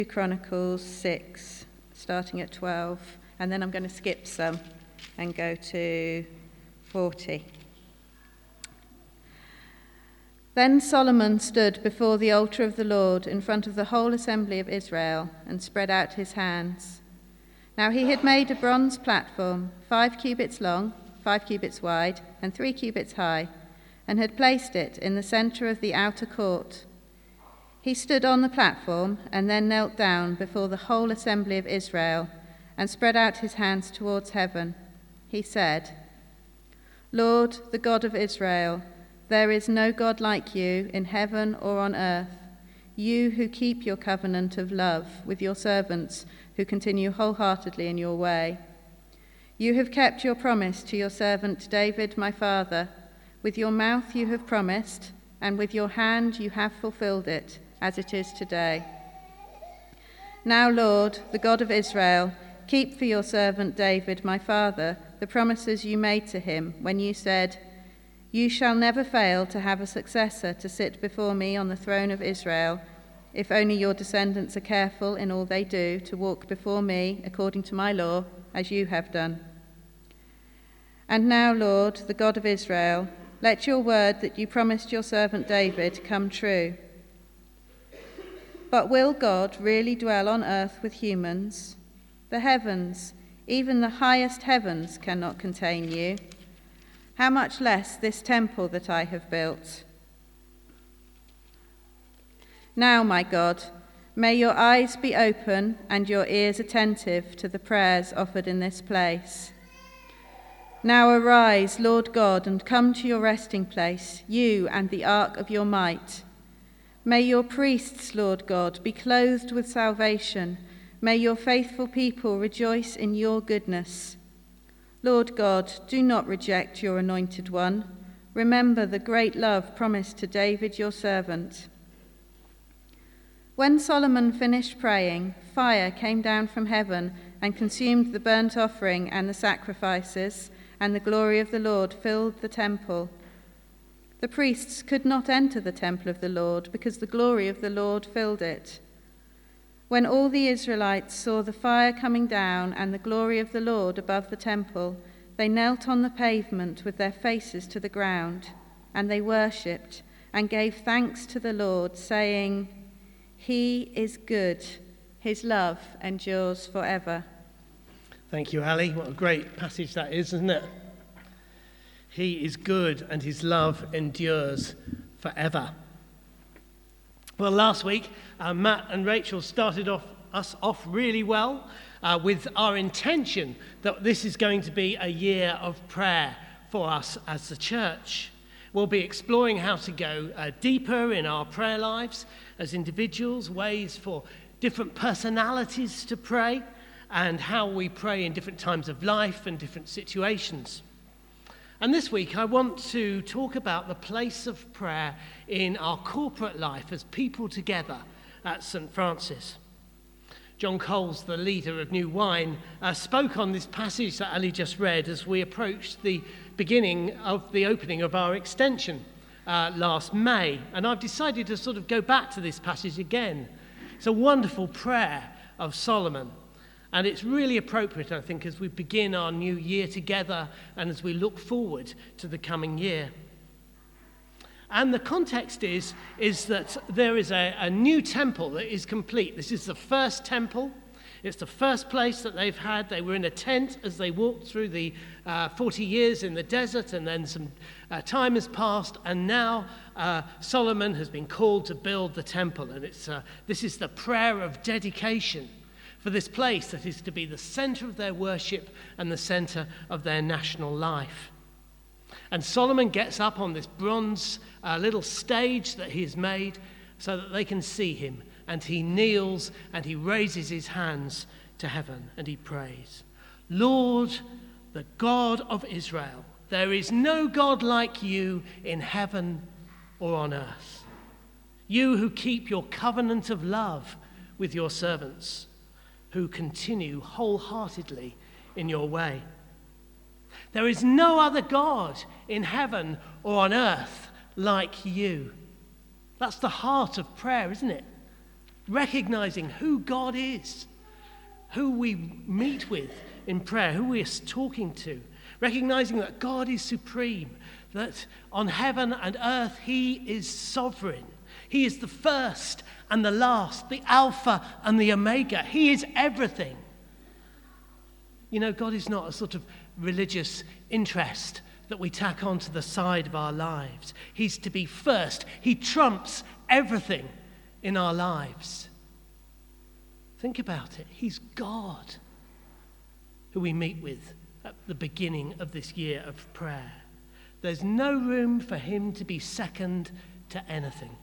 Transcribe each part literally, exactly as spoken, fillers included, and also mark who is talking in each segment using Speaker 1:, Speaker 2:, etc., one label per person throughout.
Speaker 1: Chronicles six, starting at twelve, and then I'm going to skip some and go to forty. Then Solomon stood before the altar of the Lord in front of the whole assembly of Israel and spread out his hands. Now he had made a bronze platform, five cubits long, five cubits wide, and three cubits high, and had placed it in the center of the outer court. He stood on the platform and then knelt down before the whole assembly of Israel and spread out his hands towards heaven. He said, "Lord, the God of Israel, there is no God like you in heaven or on earth, you who keep your covenant of love with your servants who continue wholeheartedly in your way. You have kept your promise to your servant David, my father. With your mouth you have promised, and with your hand you have fulfilled it, as it is today. Now, Lord, the God of Israel, keep for your servant David, my father, the promises you made to him when you said, 'You shall never fail to have a successor to sit before me on the throne of Israel, if only your descendants are careful in all they do to walk before me according to my law, as you have done.' And now, Lord, the God of Israel, let your word that you promised your servant David come true. But will God really dwell on earth with humans? The heavens, even the highest heavens, cannot contain you. How much less this temple that I have built? Now, my God, may your eyes be open and your ears attentive to the prayers offered in this place. Now arise, Lord God, and come to your resting place, you and the ark of your might. May your priests, Lord God, be clothed with salvation. May your faithful people rejoice in your goodness. Lord God, do not reject your anointed one. Remember the great love promised to David your servant." When Solomon finished praying, fire came down from heaven and consumed the burnt offering and the sacrifices, and the glory of the Lord filled the temple. The priests could not enter the temple of the Lord because the glory of the Lord filled it. When all the Israelites saw the fire coming down and the glory of the Lord above the temple, they knelt on the pavement with their faces to the ground, and they worshipped and gave thanks to the Lord, saying, "He is good, his love endures forever."
Speaker 2: Thank you, Ali. What a great passage that is, isn't it? He is good and his love endures forever. Well, last week, uh, Matt and Rachel started off us off really well uh, with our intention that this is going to be a year of prayer for us as the church. We'll be exploring how to go uh, deeper in our prayer lives as individuals, ways for different personalities to pray, and how we pray in different times of life and different situations. And this week I want to talk about the place of prayer in our corporate life as people together at Saint Francis. John Coles, the leader of New Wine, uh, spoke on this passage that Ali just read as we approached the beginning of the opening of our extension uh, last May. And I've decided to sort of go back to this passage again. It's a wonderful prayer of Solomon. And it's really appropriate, I think, as we begin our new year together and as we look forward to the coming year. And the context is, is that there is a, a new temple that is complete. This is the first temple. It's the first place that they've had. They were in a tent as they walked through the uh, forty years in the desert, and then some uh, time has passed, and now uh, Solomon has been called to build the temple. And it's uh, this is the prayer of dedication for this place that is to be the center of their worship and the center of their national life. And Solomon gets up on this bronze uh, little stage that he has made so that they can see him, and he kneels and he raises his hands to heaven and he prays, "Lord, the God of Israel, there is no God like you in heaven or on earth. You who keep your covenant of love with your servants, who continue wholeheartedly in your way. There is no other God in heaven or on earth like you." That's the heart of prayer, isn't it? recognizing who God is, who we meet with in prayer, who we are talking to, recognizing that God is supreme, that on heaven and earth he is sovereign. He is the first and the last, the Alpha and the Omega. He is everything. You know, God is not a sort of religious interest that we tack onto the side of our lives. He's to be first. He trumps everything in our lives. Think about it. He's God who we meet with at the beginning of this year of prayer. There's no room for him to be second to anything.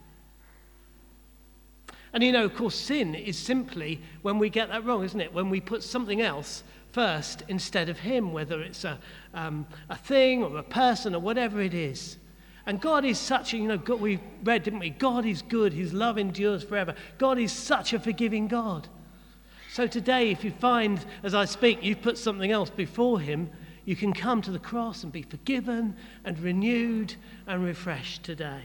Speaker 2: And you know, of course, sin is simply when we get that wrong, isn't it? When we put something else first instead of him, whether it's a, um, a thing or a person or whatever it is. And God is such a, you know, God, we read, didn't we? God is good. His love endures forever. God is such a forgiving God. So today, if you find, as I speak, you've put something else before him, you can come to the cross and be forgiven and renewed and refreshed today.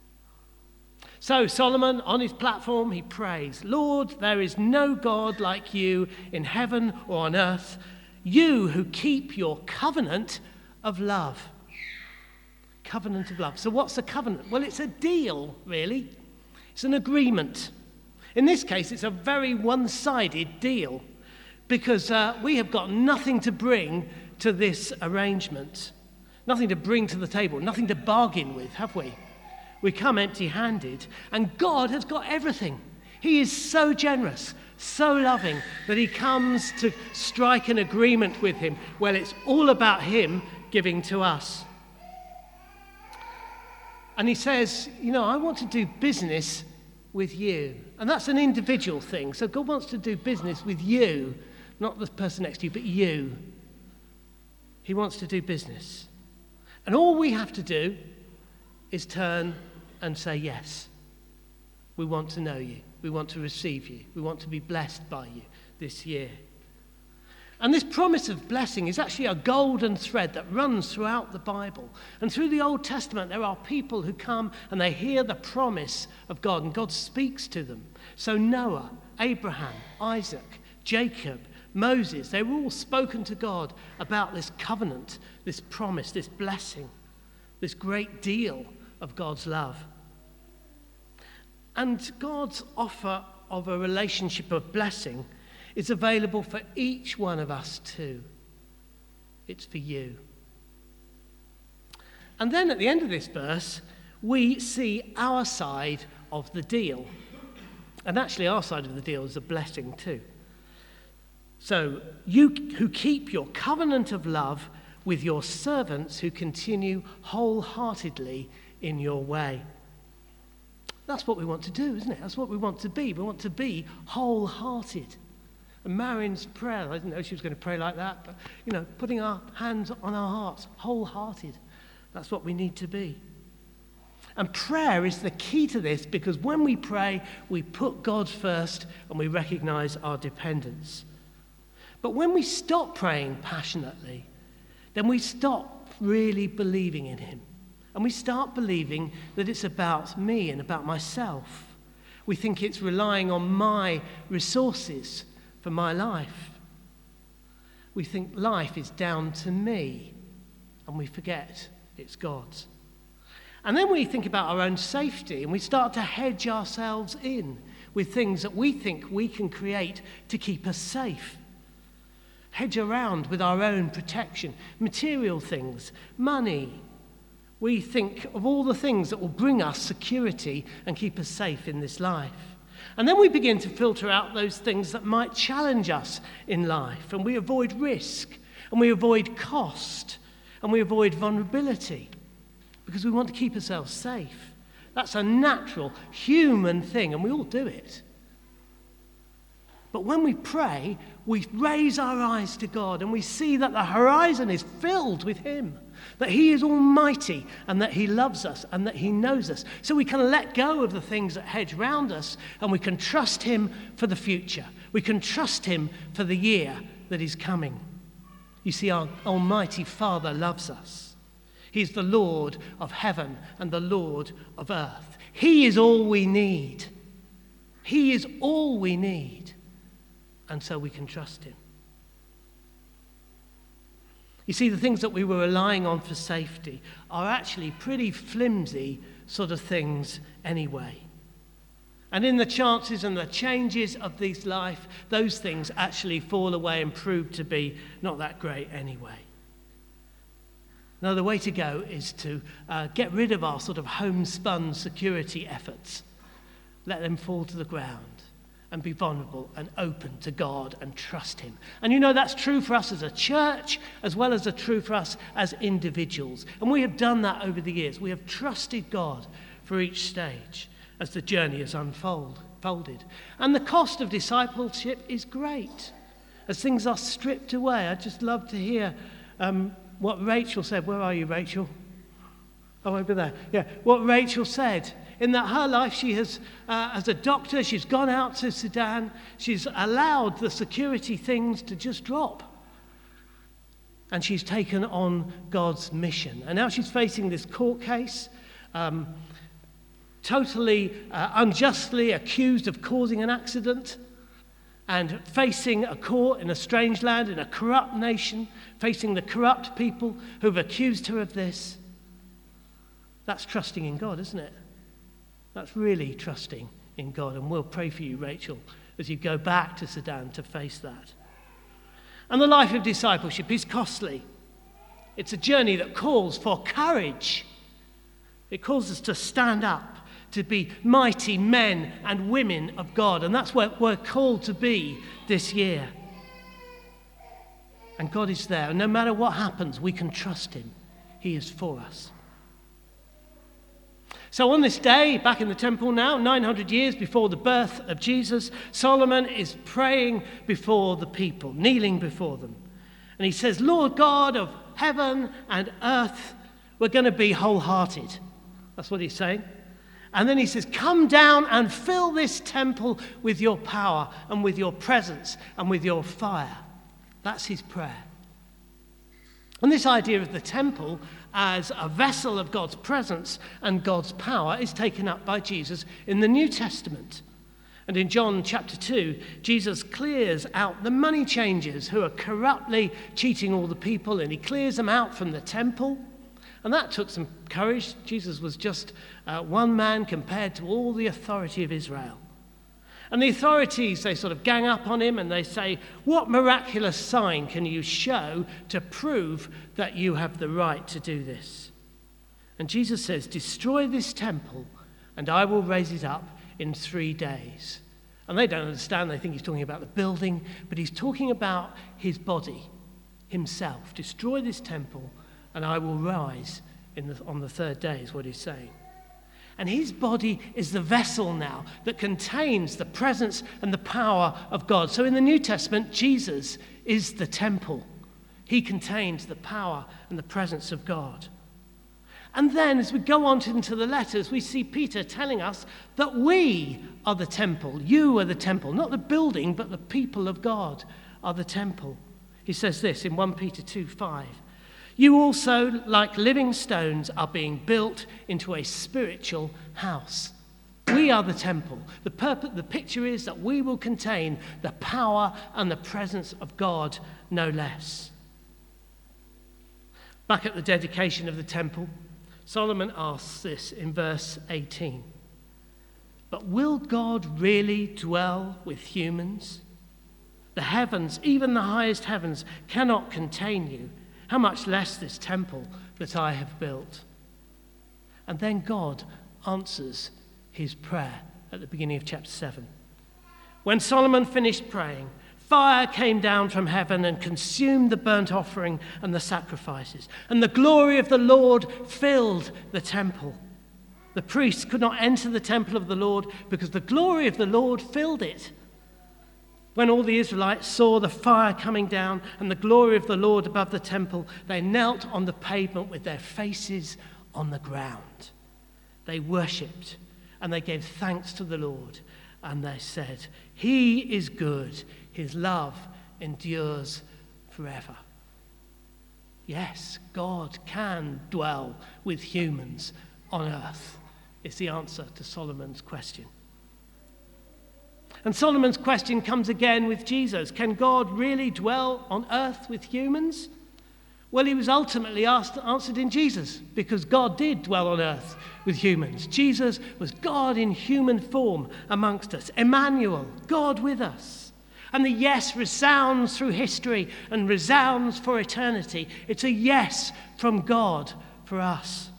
Speaker 2: So Solomon, on his platform, he prays, Lord, there is no God like you in heaven or on earth, you who keep your covenant of love. Covenant of love. So what's a covenant? Well, it's a deal, really. It's an agreement. In this case, it's a very one-sided deal because uh, we have got nothing to bring to this arrangement. Nothing to bring to the table, nothing to bargain with, have we? We come empty-handed, and God has got everything. He is so generous, so loving, that he comes to strike an agreement with him. Well, it's all about him giving to us. And he says, you know, I want to do business with you. And that's an individual thing. So God wants to do business with you, not the person next to you, but you. He wants to do business. And all we have to do is turn and say yes. We want to know you. We want to receive you. We want to be blessed by you this year. And this promise of blessing is actually a golden thread that runs throughout the Bible. And through the Old Testament, there are people who come and they hear the promise of God, and God speaks to them. So Noah, Abraham, Isaac, Jacob, Moses, they were all spoken to God about this covenant, this promise, this blessing, this great deal of God's love. And God's offer of a relationship of blessing is available for each one of us too. It's for you. And then at the end of this verse, we see our side of the deal. And actually our side of the deal is a blessing too. So, you who keep your covenant of love with your servants who continue wholeheartedly in your way. That's what we want to do, isn't it? That's what we want to be. We want to be wholehearted. And Marion's prayer, I didn't know she was going to pray like that, but, you know, putting our hands on our hearts, wholehearted. That's what we need to be. And prayer is the key to this, because when we pray, we put God first and we recognize our dependence. But when we stop praying passionately, then we stop really believing in him. And we start believing that it's about me and about myself. We think it's relying on my resources for my life. We think life is down to me, and we forget it's God's. And then we think about our own safety, and we start to hedge ourselves in with things that we think we can create to keep us safe. Hedge around with our own protection, material things, money. We think of all the things that will bring us security and keep us safe in this life. And then we begin to filter out those things that might challenge us in life, and we avoid risk, and we avoid cost, and we avoid vulnerability, because we want to keep ourselves safe. That's a natural human thing, and we all do it. But when we pray, we raise our eyes to God, and we see that the horizon is filled with him, that he is almighty, and that he loves us, and that he knows us. So we can let go of the things that hedge round us, and we can trust him for the future. We can trust him for the year that is coming. You see, our almighty Father loves us. He's the Lord of heaven and the Lord of earth. He is all we need. He is all we need, and so we can trust him. You see, the things that we were relying on for safety are actually pretty flimsy sort of things anyway. And in the chances and the changes of this life, those things actually fall away and prove to be not that great anyway. Now, the way to go is to uh, get rid of our sort of homespun security efforts. Let them fall to the ground and be vulnerable and open to God and trust him. And you know, that's true for us as a church as well as it's true for us as individuals. And we have done that over the years. We have trusted God for each stage as the journey has unfolded. And the cost of discipleship is great. As things are stripped away, I'd just love to hear um, what Rachel said. Where are you, Rachel? Oh, over there. Yeah, what Rachel said. In that her life, she has, uh, as a doctor, she's gone out to Sudan. She's allowed the security things to just drop. And she's taken on God's mission. And now she's facing this court case, um, totally uh, unjustly accused of causing an accident, and facing a court in a strange land, in a corrupt nation, facing the corrupt people who've accused her of this. That's trusting in God, isn't it? That's really trusting in God. And we'll pray for you, Rachel, as you go back to Sudan to face that. And the life of discipleship is costly. It's a journey that calls for courage. It calls us to stand up, to be mighty men and women of God. And that's what we're called to be this year. And God is there. And no matter what happens, we can trust him. He is for us. So on this day, back in the temple now, nine hundred years before the birth of Jesus, Solomon is praying before the people, kneeling before them. And he says, Lord God of heaven and earth, we're going to be wholehearted. That's what he's saying. And then he says, come down and fill this temple with your power and with your presence and with your fire. That's his prayer. And this idea of the temple as a vessel of God's presence and God's power is taken up by Jesus in the New Testament. And in John chapter two, Jesus clears out the money changers who are corruptly cheating all the people, and he clears them out from the temple. And that took some courage. Jesus was just uh, one man compared to all the authority of Israel. And the authorities, they sort of gang up on him and they say, what miraculous sign can you show to prove that you have the right to do this? And Jesus says, destroy this temple and I will raise it up in three days. And they don't understand. They think he's talking about the building, but he's talking about his body, himself. Destroy this temple and I will rise in the, on the third day is what he's saying. And his body is the vessel now that contains the presence and the power of God. So in the New Testament, Jesus is the temple. He contains the power and the presence of God. And then as we go on into the letters, we see Peter telling us that we are the temple. You are the temple. Not the building, but the people of God are the temple. He says this in First Peter two five. You also, like living stones, are being built into a spiritual house. We are the temple. The purpose, the picture is that we will contain the power and the presence of God, no less. Back at the dedication of the temple, Solomon asks this in verse eighteen. But will God really dwell with humans? The heavens, even the highest heavens, cannot contain you. How much less this temple that I have built? And then God answers his prayer at the beginning of chapter seven. When Solomon finished praying, fire came down from heaven and consumed the burnt offering and the sacrifices. And the glory of the Lord filled the temple. The priests could not enter the temple of the Lord because the glory of the Lord filled it. When all the Israelites saw the fire coming down and the glory of the Lord above the temple, they knelt on the pavement with their faces on the ground. They worshipped and they gave thanks to the Lord. And they said, he is good. His love endures forever. Yes, God can dwell with humans on earth, is the answer to Solomon's question. And Solomon's question comes again with Jesus. Can God really dwell on earth with humans? Well, he was ultimately asked, answered in Jesus, because God did dwell on earth with humans. Jesus was God in human form amongst us. Emmanuel, God with us. And the yes resounds through history and resounds for eternity. It's a yes from God for us.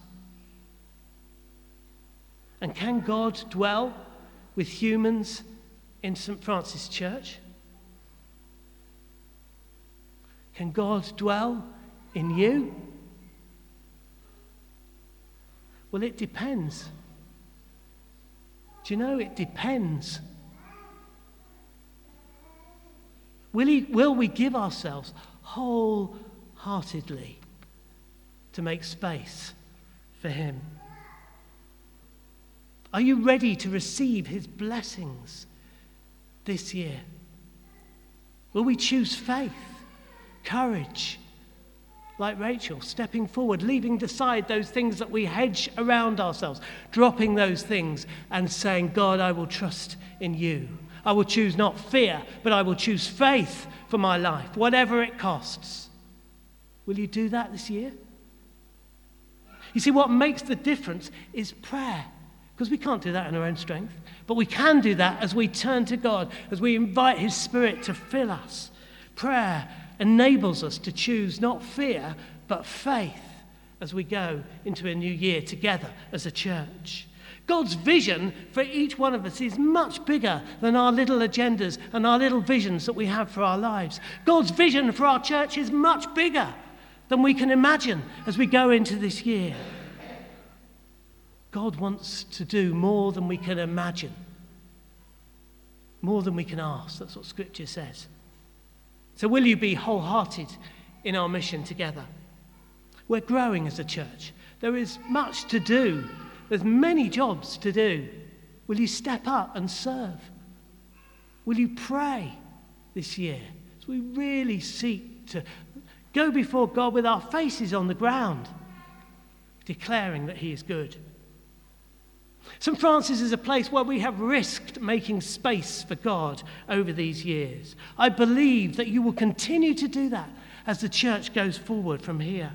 Speaker 2: And can God dwell with humans in Saint Francis Church? Can God dwell in you? Well, it depends. Do you know, it depends. Will, he, will we give ourselves wholeheartedly to make space for him? Are you ready to receive his blessings this year? Will we choose faith, courage, like Rachel, stepping forward, leaving aside those things that we hedge around ourselves, dropping those things and saying, God, I will trust in you. I will choose not fear, but I will choose faith for my life, whatever it costs. Will you do that this year? You see, what makes the difference is prayer, because we can't do that in our own strength, but we can do that as we turn to God, as we invite his Spirit to fill us. Prayer enables us to choose not fear, but faith as we go into a new year together as a church. God's vision for each one of us is much bigger than our little agendas and our little visions that we have for our lives. God's vision for our church is much bigger than we can imagine as we go into this year. God wants to do more than we can imagine, more than we can ask. That's what Scripture says. So will you be wholehearted in our mission together? We're growing as a church. There is much to do. There's many jobs to do. Will you step up and serve? Will you pray this year as we really seek to go before God with our faces on the ground, declaring that he is good? Saint Francis is a place where we have risked making space for God over these years. I believe that you will continue to do that as the church goes forward from here.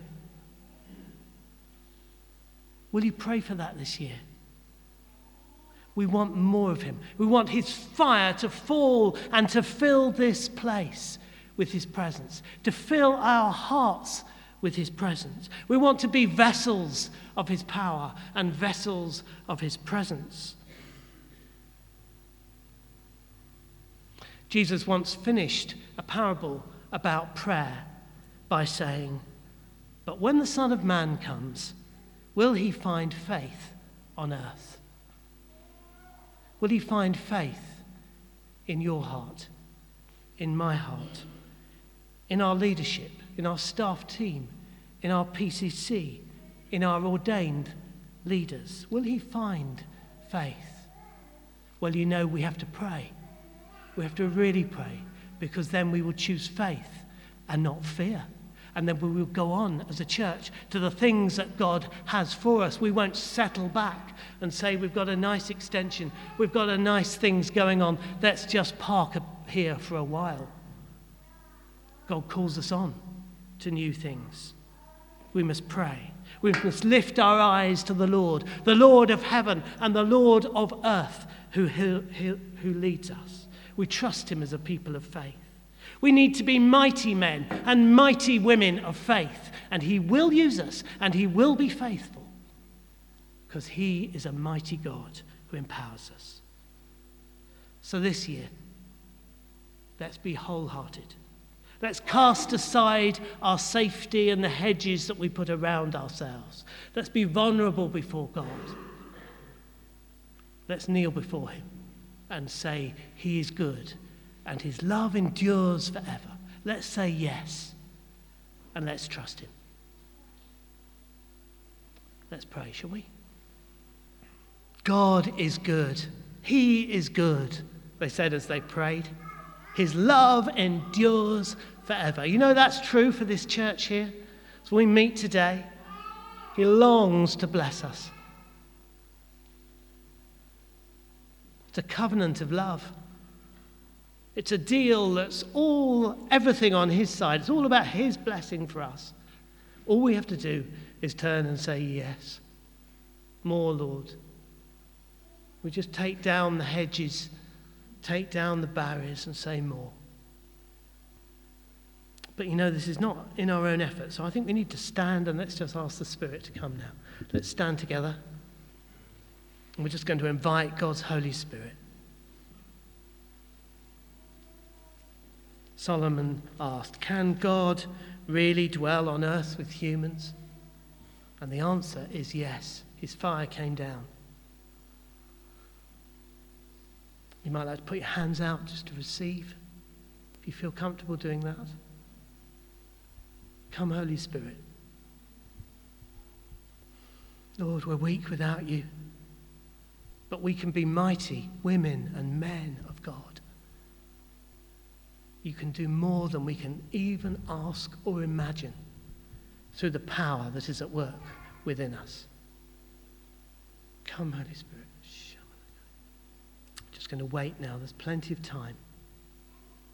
Speaker 2: Will you pray for that this year? We want more of him. We want his fire to fall and to fill this place with his presence, to fill our hearts with his presence. We want to be vessels of his power and vessels of his presence. Jesus once finished a parable about prayer by saying, "But when the Son of Man comes, will he find faith on earth?" Will he find faith in your heart, in my heart, in our leadership, in our staff team, in our P C C, in our ordained leaders? Will he find faith? Well, you know, we have to pray. We have to really pray, because then we will choose faith and not fear. And then we will go on as a church to the things that God has for us. We won't settle back and say, we've got a nice extension, we've got a nice things going on, let's just park up here for a while. God calls us on to new things. We must pray. We must lift our eyes to the Lord, the Lord of heaven and the Lord of earth, who, who, who leads us. We trust him as a people of faith. We need to be mighty men and mighty women of faith, and he will use us and he will be faithful, because he is a mighty God who empowers us. So this year, let's be wholehearted. Let's cast aside our safety and the hedges that we put around ourselves. Let's be vulnerable before God. Let's kneel before him and say he is good and his love endures forever. Let's say yes, and let's trust him. Let's pray, shall we? God is good. He is good, they said as they prayed. His love endures forever. You know, that's true for this church here. As we meet today, he longs to bless us. It's a covenant of love. It's a deal that's all, everything on his side. It's all about his blessing for us. All we have to do is turn and say yes. More, Lord. We just take down the hedges, take down the barriers and say more. But you know, this is not in our own effort, so I think we need to stand and let's just ask the Spirit to come now. Let's stand together. And we're just going to invite God's Holy Spirit. Solomon asked, can God really dwell on earth with humans? And the answer is yes. His fire came down. You might like to put your hands out just to receive, if you feel comfortable doing that. Come, Holy Spirit. Lord, we're weak without you, but we can be mighty women and men of God. You can do more than we can even ask or imagine through the power that is at work within us. Come, Holy Spirit. Just going to wait now. There's plenty of time.